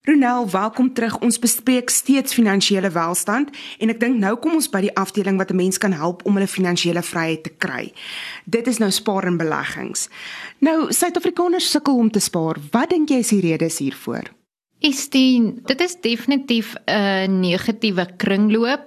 Ronel, welkom terug. Ons bespreek steeds finansiële welstand en ek dink nou kom ons by die afdeling wat 'n mens kan help om hulle finansiële vryheid te kry. Dit is nou spaar en beleggings. Nou, Suid-Afrikaners sukkel om te spaar. Wat dink jy is die redes hiervoor? Dit is definitief 'n negatiewe kringloop.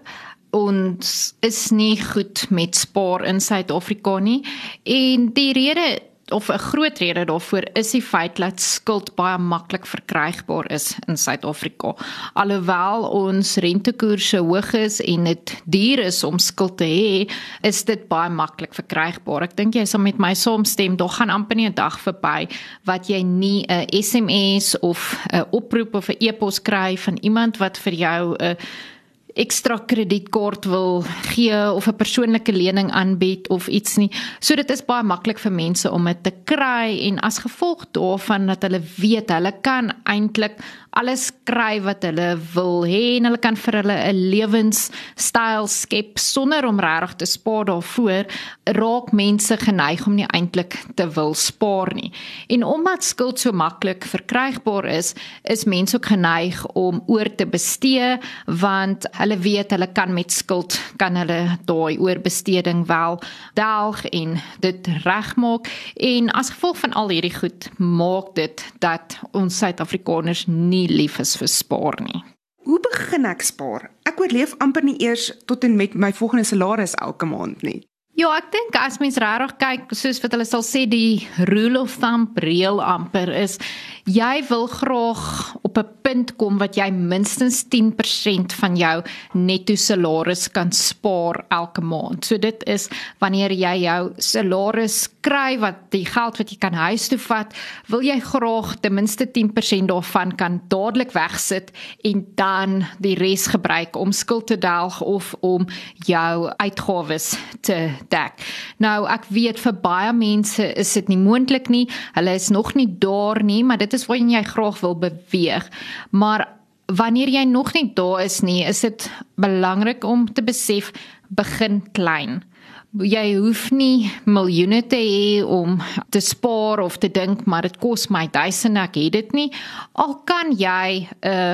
Ons is nie goed met spaar in Suid-Afrika nie. En die rede, of 'n groot rede daarvoor, is die feit dat skuld baie maklik verkrygbaar is in Suid-Afrika. Alhoewel ons rentekoerse hoog is en dit duur is om skuld te hê, is dit baie maklik verkrygbaar. Ek dink jy sal met my saamstem, daar gaan amper nie 'n dag verby wat jy nie 'n SMS of 'n oproep of 'n e-pos kry van iemand wat vir jou 'n ekstra kredietkaart wil gee of 'n persoonlike lening aanbied of iets nie. So dit is baie maklik vir mense om dit te kry en as gevolg daarvan dat hulle weet, hulle kan eintlik alles kry wat hulle wil hê en hulle kan vir hulle 'n lewenstyl skep sonder om regtig te spaar daarvoor, raak mense geneig om nie eintlik te wil spaar nie. En omdat skuld so maklik verkrygbaar is mense ook geneig om oor te bestee, want hulle weet hulle kan met skuld, kan hulle daai oorbesteding wel delg en dit regmaak. En as gevolg van al hierdie goed, maak dit dat ons Suid-Afrikaners nie lief is vir spaar nie. Hoe begin ek spaar? Ek oorleef amper nie eers tot en met my volgende salaris elke maand nie. Ja, ek dink as mens regtig kyk, soos wat hulle sal sê, die rule of thumb reël amper is, jy wil graag op 'n punt kom wat jy minstens 10% van jou netto salaris kan spaar elke maand. So dit is wanneer jy jou salaris kry, wat die geld wat jy kan huis toe vat, wil jy graag ten minste 10% daarvan kan dadelik wegsit en dan die res gebruik om skuld te delg of om jou uitgawes te dek. Nou, ek weet vir baie mense is dit nie moontlik nie, hulle is nog nie daar nie, maar dit is waarin jy graag wil beweeg. Maar wanneer jy nog nie daar is nie, is dit belangrik om te besef, begin klein. Jy hoef nie miljoene te hê om te spaar of te dink, maar dit kos my duisende, ek het dit nie. Al kan jy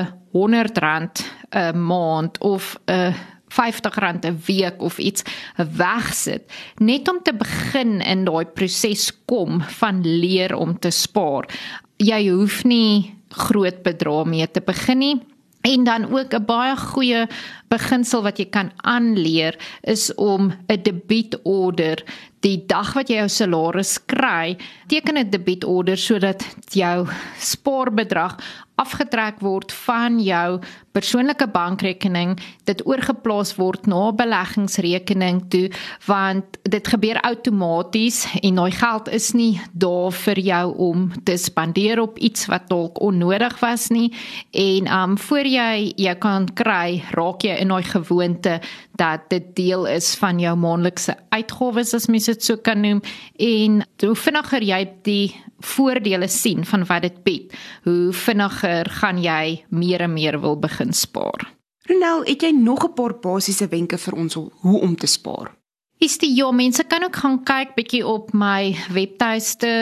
R100 'n maand of R50 'n week of iets wegsit, net om te begin in daai proses kom van leer om te spaar. Jy hoef nie groot bedrae mee te begin nie. En dan ook 'n baie goeie beginsel wat jy kan aanleer is om 'n debietorder die dag wat jy jou salaris kry, teken 'n debietorder sodat jou spaarbedrag afgetrek word van jou persoonlike bankrekening, dit oorgeplaas word na 'n beleggingsrekening toe, want dit gebeur outomaties en daai geld is nie daar vir jou om te spandeer op iets wat dalk onnodig was nie. En voor jy kan kry, raak jy in daai gewoonte dat dit deel is van jou maandelikse uitgawes, as mens dit so kan noem, en hoe vinniger jy die voordele sien van wat dit bied, hoe vinniger gaan jy meer en meer wil begin spaar. Ronel, het jy nog 'n paar basiese wenke vir ons hoe om te spaar? Ja, mense kan ook gaan kyk bietjie op my webtuiste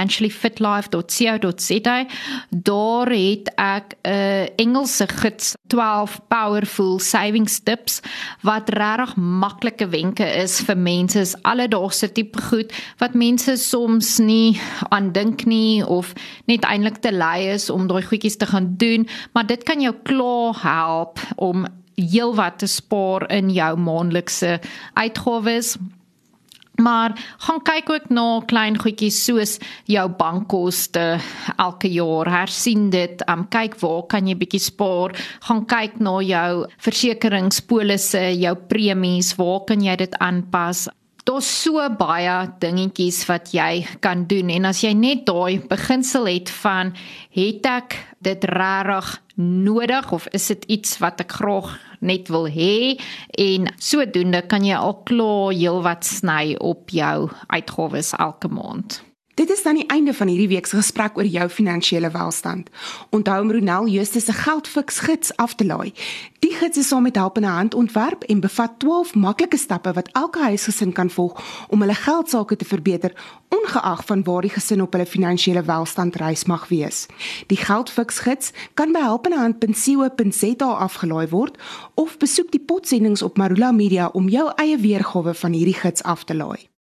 financiallyfitlife.co.za. Daar het ek 'n Engelse gids, 12 powerful savings tips, wat regtig maklike wenke is vir mense, is alledaagse tipe goed wat mense soms nie aan dink nie of net eintlik te lui is om daai goedjies te gaan doen, maar dit kan jou klaar help om heelwat te spaar in jou maandelikse uitgawes. Maar gaan kyk ook na klein goedjies soos jou bankkoste elke jaar, hersien dit, kyk waar kan jy bietjie spaar, gaan kyk na jou versekeringspolisse, jou premies, waar kan jy dit aanpas. Daar's so baie dingetjies wat jy kan doen, en as jy net daai beginsel het van, het ek dit regtig nodig, of is dit iets wat ek graag net wil hê, en sodoende kan jy al klaar heelwat sny op jou uitgawes elke maand. Dit is dan die einde van hierdie week se gesprek oor jou finansiële welstand. Onthou om Ronel Justus se Geldfix gids af te laai. Die gids is saam met Help in 'n Hand ontwerp en bevat 12 maklike stappe wat elke huisgesin kan volg om hulle geldsaake te verbeter, ongeag van waar die gesin op hulle finansiële welstand reis mag wees. Die Geldfix gids kan by helpinhand.co.za afgelaai word of besoek die podsendings op Marula Media om jou eie weergawe van hierdie gids af te laai.